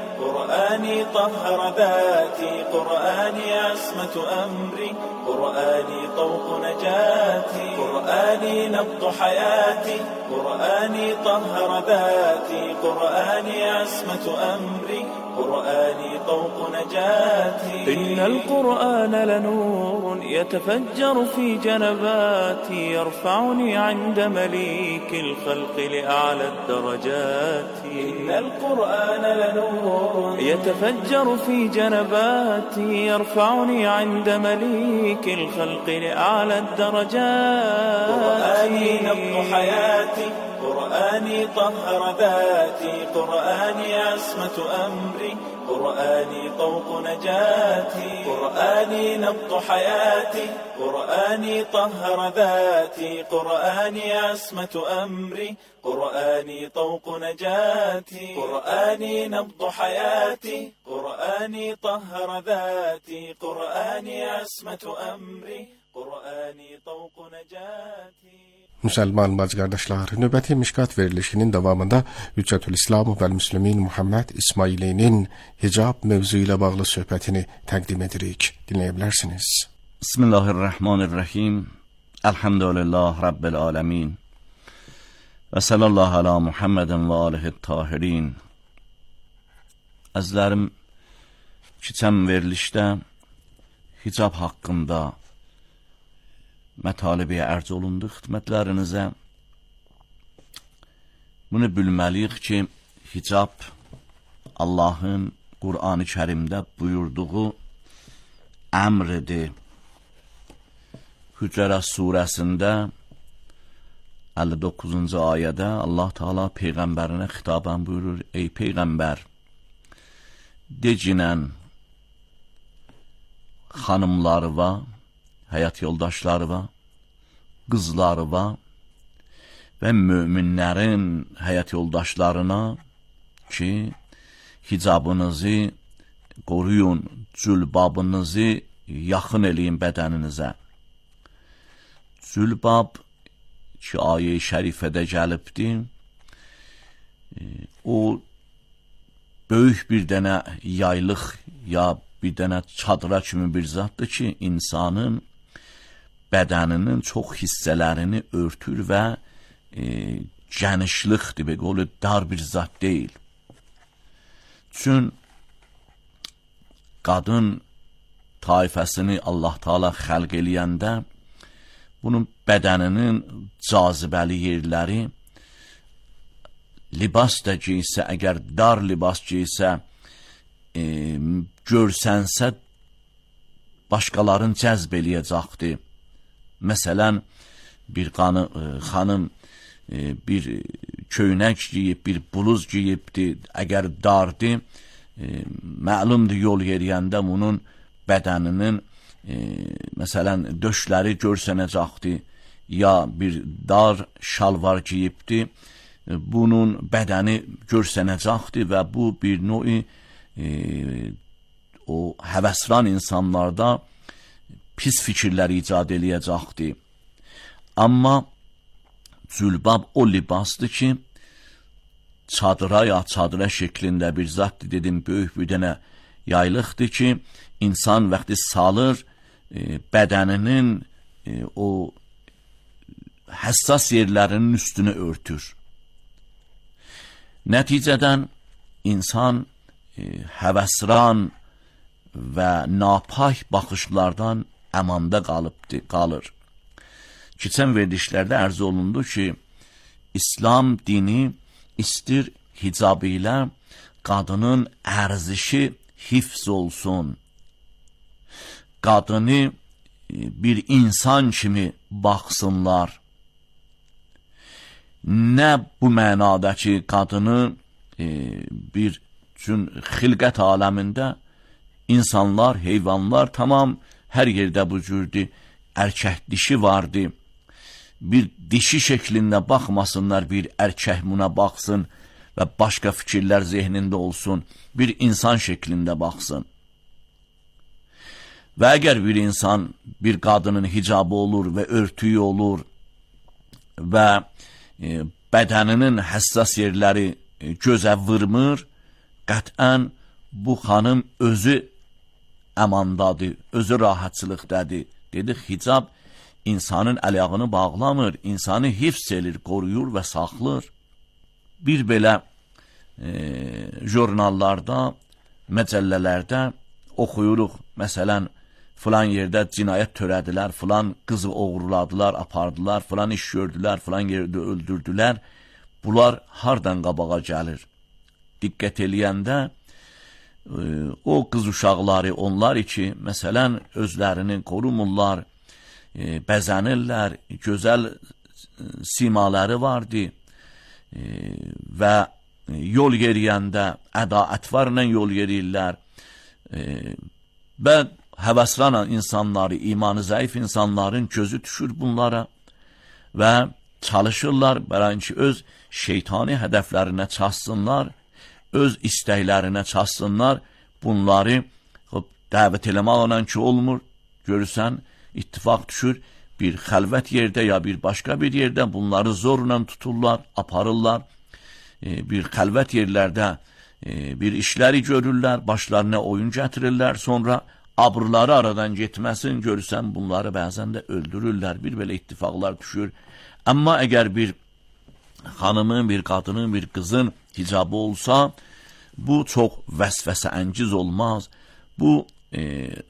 قرآني طهر ذاتي قرآني عصمة أمري قرآني طوق نجاتي قرآني نبض حياتي قرآني طهر ذاتي قرآني عصمة أمري قرآني طوق نجاتي إن القرآن لنور يتفجر في جنباتي يرفعني عند مليك الخلق لأعلى الدرجات إن القرآن لنور يتفجر في جنباتي يرفعني عند مليك الخلق لأعلى الدرجات قرآني نبض حياتي قرآني طهر ذاتي قرآني عصمة أمري قرآني طوق نجاتي قرآني نبض حياتي قرآني طهر ذاتي قرآني عصمة أمري قرآني طوق نجاتي قرآني نبض حياتي قرآني طهر ذاتي قرآني عصمة أمري قرآني طوق نجاتي. Müsəlman bacı-qardaşlar, növbəti Mişkat verilişinin davamında Hüccətül-İslam və Müslümin Muhammed İsmailinin hicab mövzu ilə bağlı söhbətini təqdim edirik. Dinləyə bilərsiniz. Bismillahirrahmanirrahim. Elhamdülillah Rabbil alemin. Və sallallahu ala Muhammedin və alihi tahirin. Əzlərim, keçən verilişdə hicab haqqında mətalibəyə ərz olundu xidmətlərinizə. Bunu bilməliyik ki, hicab Allahın Qur'an-ı Kərimdə buyurduğu əmridir. Hücrə surəsində əlli doqquzuncu ayədə Allah Teala Peyğəmbərinə xitabən buyurur: Ey Peyğəmbər, decinən xanımları va, həyat yoldaşları va, qızları va və möminlərin həyat yoldaşlarına ki, hicabınızı qoruyun, cülbabınızı yaxın eləyin bədəninizə. Cülbab ki, ayə-i şərifədə gəlibdir, o böyük bir dənə yaylıq ya bir dənə çadıra kimi bir zatdır ki, insanın bədəninin çox hissələrini örtür və e, gənişlikdir, be qolu dar bir zat deyil. Çün qadın taifəsini Allah Teala xəlq eləyəndə bunun bədəninin cazibəli yerləri libas da giysə, əgər dar libas giysə, e, görsənsə başqalarını cəzb eləyəcəkdir. Məsələn, bir qanı, e, xanım e, bir köynək giyib, bir bluz giyibdir, əgər dardır, e, məlumdur yol yeriyəndə bunun bədəninin e, məsələn döşləri görsənəcəkdir, ya bir dar şalvar giyibdir, e, bunun bədəni görsənəcəkdir və bu bir növ e, o həvəsran insanlarda pis fikirləri icad eləyəcəkdir. Amma cülbab o libasdır ki, çadıra ya çadıra şeklində bir zatdır, dedim, böyük bir dənə yaylıqdır ki, insan vaxtı salır, e, bədəninin e, o həssas yerlərinin üstünü örtür. Nəticədən insan e, həvəsran və napak baxışlardan əmanda qalıbdır, qalır. Keçən verilişlərdə ərz olundu ki, İslam dini istir hicabı ilə qadının ərzişi hifz olsun. Qadını bir insan kimi baxsınlar. Nə bu mənada ki, qadını e, bir üçün xilqət aləmində insanlar, heyvanlar tamam hər yerdə bu cürdür, erkək dişi vardı. Bir dişi şeklində baxmasınlar, bir erkək buna baxsın və başqa fikirlər zehnində olsun, bir insan şeklində baxsın. Və əgər bir insan, bir qadının hicabı olur və örtüyü olur və e, bədəninin həssas yerləri e, gözə vırmır, qətən bu xanım özü əmandadır, özü rahatçılıqdadır. Dedik, hicab insanın əliyağını bağlamır, insanı hifz edir, qoruyur və saxlır. Bir belə e, jurnallarda, məcəllələrdə oxuyuruq, məsələn, filan yerdə cinayət törədilər, filan qızı oğurladılar, apardılar, filan iş gördülər, filan yerdə öldürdülər. Bunlar hardan qabağa gəlir? Diqqət eləyəndə e, o qız uşaqları, onlar ki, məsələn, özlərini qorumurlar, e, bəzənirlər, gözəl e, simaları vardı e, və yol yeriyəndə ədaətvarla yol yeriyirlər e, və həvəslanan insanları, imanı zəif insanların gözü düşür bunlara və çalışırlar, bəlkə öz şeytani hədəflərinə çatsınlar, öz istəklərinə çatsınlar, bunları dəvət eləməklə ki olmur, görürsən, ittifaq düşür, bir xəlvət yerdə ya bir başqa bir yerdə bunları zorla tuturlar, aparırlar, e, bir xəlvət yerlərdə e, bir işləri görürlər, başlarına oyun gətirirlər, sonra abrları aradan getməsin, görürsən, bunları bəzən də öldürürlər, bir belə ittifaqlar düşür. Amma əgər bir xanımın, bir qadının, bir qızın hicabı olsa, bu çox vəsvəsə əngiz olmaz. Bu e,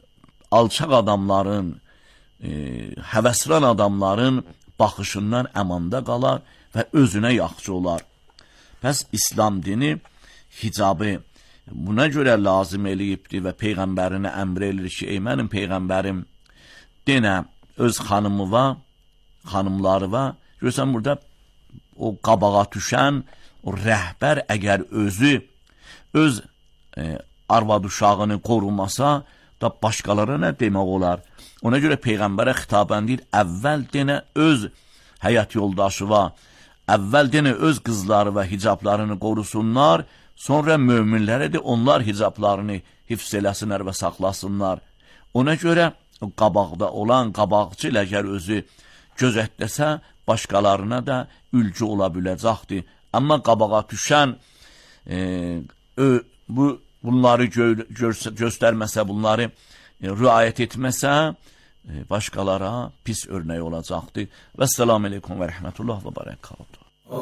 alçaq adamların, e, həvəsran adamların baxışından əmanda qalar və özünə yaxşı olar. Bəs İslam dini hicabı buna görə lazım eləyibdir və Peyğəmbərinə əmr eləyir ki, ey mənim Peyğəmbərim, denə öz xanımıva, xanımlarıva, görürsən burada o qabağa düşən, o rəhbər əgər özü, öz e, arvad uşağını qorumasa, da başqalara nə demək olar? Ona görə Peyğəmbərə xitabən deyir, əvvəl denə öz həyat yoldaşıva, əvvəl denə öz qızları və hicablarını qorusunlar, sonra möminlərə də onlar hicablarını hifz eləsinlər və saxlasınlar. Ona görə qabaqda olan qabaqçı əgər özü gözətləsə, başqalarına da ülgü ola biləcəkdir. Amma qabağa düşən e, ö, bu bunları gö gö göstərməsə, bunları e, riayət etməsə, e, başqalara pis örnək olacaqdır. Vəssalamu aleykum və rəhmətullah və bərəkatuhu.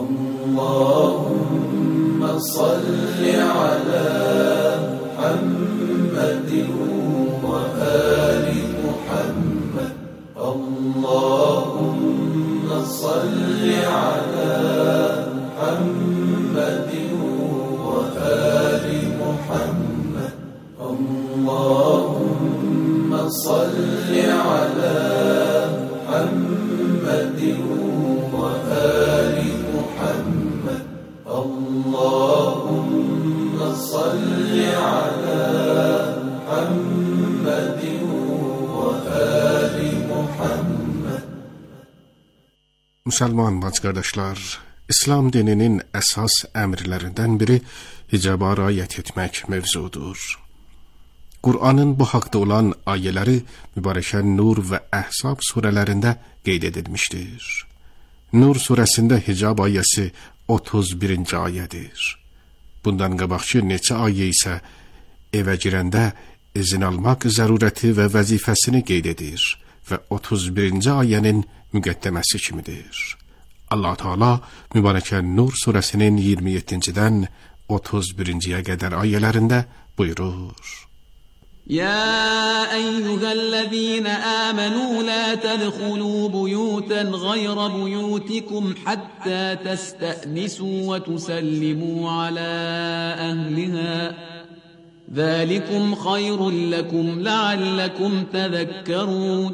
Allahümme salli ala Muhammedin ve ali Muhammed. Allahümme salli ala Muhammedin ve ali Muhammed. Allahümme salli ala Muhammedin ve ali Muhammed. Allahümme salli ala Muhammedin ve ali Muhammed. Müslüman bacı qardaşlar, İslam dininin əsas əmrlərindən biri hicaba riayət etmək mövzudur. Qur'anın bu haqda olan ayələri mübarəkə Nur və Əhzab surələrində qeyd edilmişdir. Nur surəsində hicab ayəsi otuz birinci ayədir. Bundan qabaqki neçə ayə isə evə girəndə izin almaq zərurəti və vəzifəsini qeyd edir və otuz birinci ayənin müqəddəməsi kimidir. Allah Teala mübarəkə Nur surəsinin iyirmi yeddincidən otuz birinciyə qədər ayələrində buyurur. يا أيها الذين آمنوا لا تدخلوا بيوتا غير بيوتكم حتى تستأنسوا وتسلموا على أهلها ذلكم خير لكم لعلكم تذكرون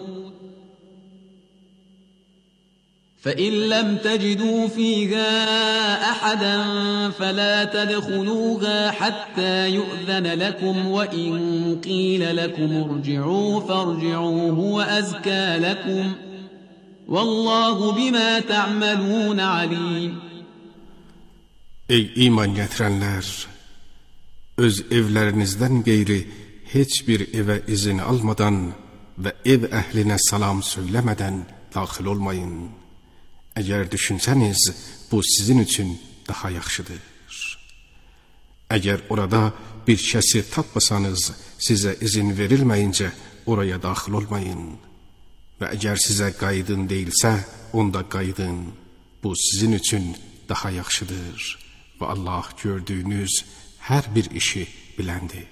فإن لم تجدوا فيها أحدا فلا تدخلوها حتى يؤذن لكم وإن قيل لكم ارجعوا فارجعوا هو أزكى لكم والله بما تعملون عليم. Ey iman gətirənlər, öz evlərinizdən qeyri heç bir evə izin almadan və ev əhlinə salam söyləmədən daxil olmayın. Əgər düşünsəniz, bu sizin üçün daha yaxşıdır. Əgər orada bir kəsi tapmasanız, sizə izin verilməyincə oraya daxil olmayın. Və əgər sizə qayıdın deyilsə, onda qayıdın. Bu sizin üçün daha yaxşıdır. Və Allah gördüyünüz hər bir işi biləndir.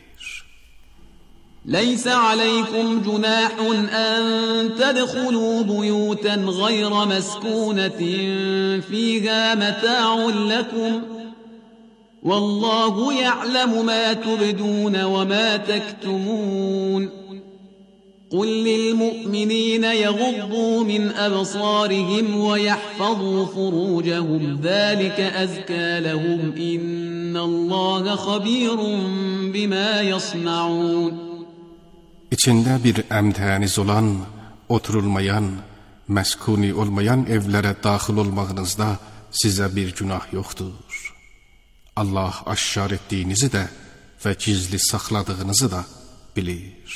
ليس عليكم جناح أن تدخلوا بيوتا غير مسكونة فيها متاع لكم والله يعلم ما تبدون وما تكتمون قل للمؤمنين يغضوا من أبصارهم ويحفظوا فروجهم ذلك أزكى لهم إن الله خبير بما يصنعون İçində bir əmtəniz olan, oturulmayan, məskuni olmayan evlərə daxil olmağınızda sizə bir günah yoxdur. Allah aşkar etdiyinizi də və gizli saxladığınızı da bilir.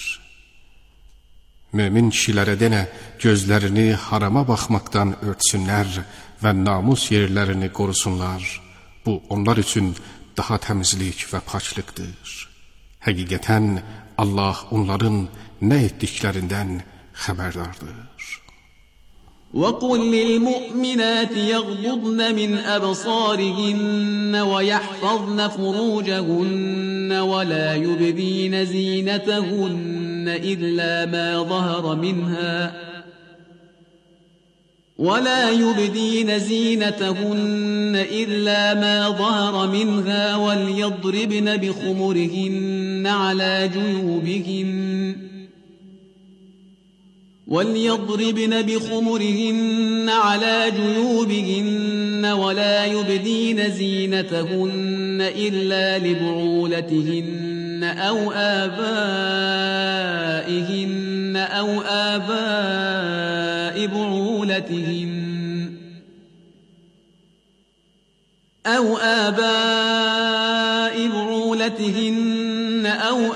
Mömin kişilərə denə, gözlərini harama baxmaqdan örtsünlər və namus yerlərini qorusunlar. Bu, onlar üçün daha təmizlik və paklıqdır. Həqiqətən, Allah onların nə etdiklərindən xəbərdardır. وَقُلْ لِلْمُؤْمِنَاتِ يَغْضُضْنَ مِنْ أَبْصَارِهِنَّ وَيَحْفَظْنَ فُرُوجَهُنَّ وَلَا يُبْدِينَ زِينَتَهُنَّ إِلَّا مَا ظَهَرَ مِنْهَا ولا يبدين زينتهن إلا ما ظهر منها وليضربن بخمرهن على جيوبهن وليضربن بخمرهن على جيوبهن ولا يبدين زينتهن إلا لبعولتهن أو آبائهن أو آباء بعولتهن أو آباء بعولتهن أو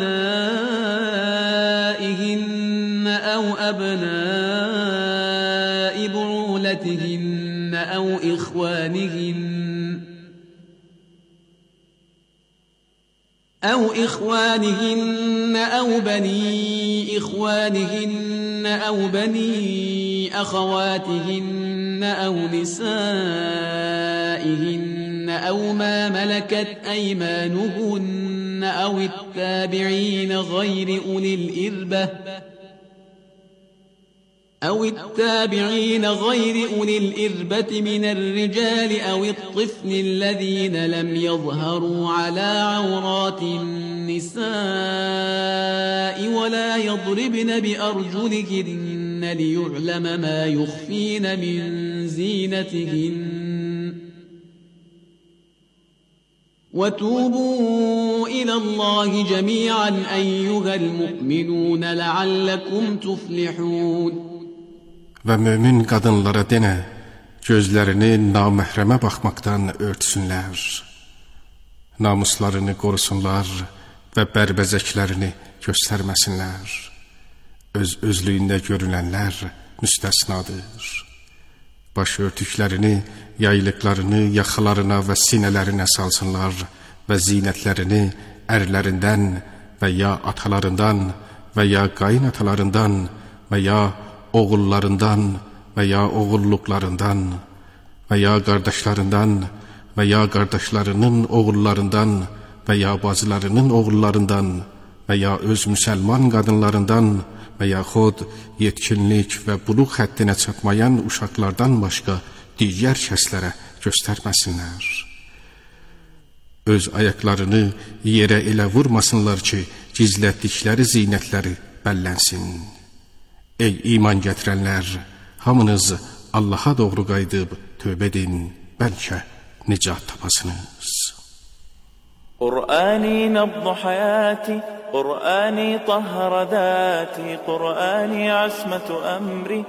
أبنائهن أو أبناء بعولتهن أو إخوانهن أو إخوانهن أو بني إخوانهن أو بني أخواتهن أو نسائهن أو ما ملكت أيمانهن أو التابعين غير أولي الإربة أو التابعين غير أولي الإربة من الرجال أو الطفل الذين لم يظهروا على عورات النساء ولا يضربن بأرجلهن ليعلم ما يخفين من زينتهن وتوبوا إلى الله جميعا أيها المؤمنون لعلكم تفلحون Və mömin qadınlara denə, gözlərini naməhrəmə baxmaqdan örtsünlər, namuslarını qorusunlar və bərbəzəklərini göstərməsinlər. Öz özlüyündə görünənlər müstəsnadır. Baş örtüklərini, yaylıqlarını yaxalarına və sinələrinə salsınlar və zinətlərini ərlərindən və ya atalarından və ya qayınatalarından və ya oğullarından və ya oğulluqlarından və ya qardaşlarından və ya qardaşlarının oğullarından və ya bacılarının oğullarından və ya öz müsəlman qadınlarından və yaxud yetkinlik və buluq həddinə çatmayan uşaqlardan başqa digər kəslərə göstərməsinlər. Öz ayaqlarını yerə elə vurmasınlar ki, gizlətdikləri zinətləri bəllənsin. Ey iman gətirənlər, hamınız Allaha doğru qayıdıb tövbə edin, bəlkə nicat tapasınız. قرآني نبض حياتي قرآني طهر ذاتي قرآني عصمة أمري